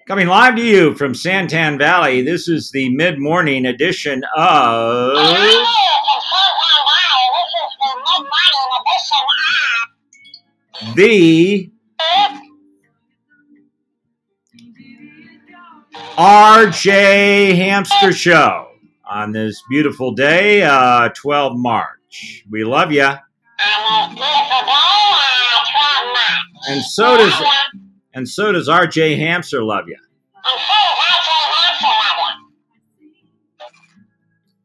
Coming live to you from Santan Valley, this is the mid-morning edition of the RJ Hamster Show on this beautiful day, 12 March. We love you. And so does RJ Hamster love you.